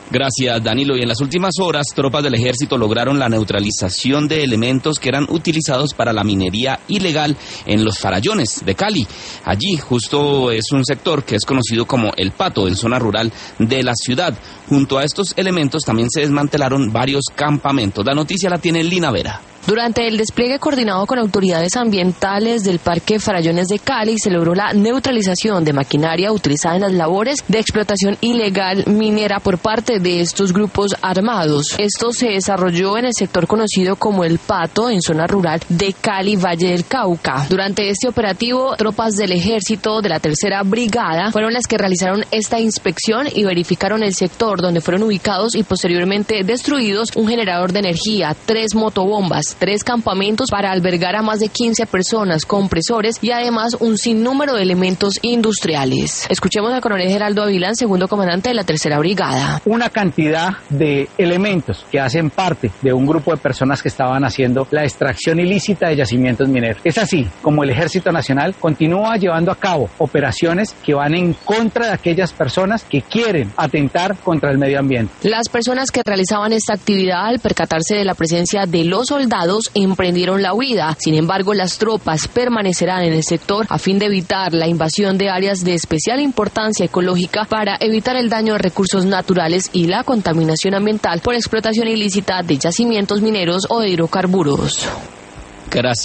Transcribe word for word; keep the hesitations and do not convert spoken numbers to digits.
Gracias, Danilo. Y en las últimas horas, tropas del ejército lograron la neutralización de elementos que eran utilizados para la minería ilegal en los farallones de Cali. Allí justo es un sector que es conocido como El Pato, en zona rural de la ciudad. Junto a estos elementos también se desmantelaron varios campamentos. La noticia la tiene Lina Vera. Durante el despliegue coordinado con autoridades ambientales del Parque Farallones de Cali, se logró la neutralización de maquinaria utilizada en las labores de explotación ilegal minera por parte de estos grupos armados. Esto se desarrolló en el sector conocido como El Pato, en zona rural de Cali, Valle del Cauca. Durante este operativo, tropas del ejército de la tercera brigada fueron las que realizaron esta inspección y verificaron el sector donde fueron ubicados y posteriormente destruidos un generador de energía, tres motobombas, tres campamentos para albergar a más de quince personas, compresores y además un sinnúmero de elementos industriales. Escuchemos al coronel Geraldo Avilán, segundo comandante de la tercera brigada. Una cantidad de elementos que hacen parte de un grupo de personas que estaban haciendo la extracción ilícita de yacimientos mineros. Es así como el Ejército Nacional continúa llevando a cabo operaciones que van en contra de aquellas personas que quieren atentar contra el medio ambiente. Las personas que realizaban esta actividad, al percatarse de la presencia de los soldados, emprendieron la huida. Sin embargo, las tropas permanecerán en el sector a fin de evitar la invasión de áreas de especial importancia ecológica para evitar el daño de recursos naturales y la contaminación ambiental por explotación ilícita de yacimientos mineros o de hidrocarburos. Gracias.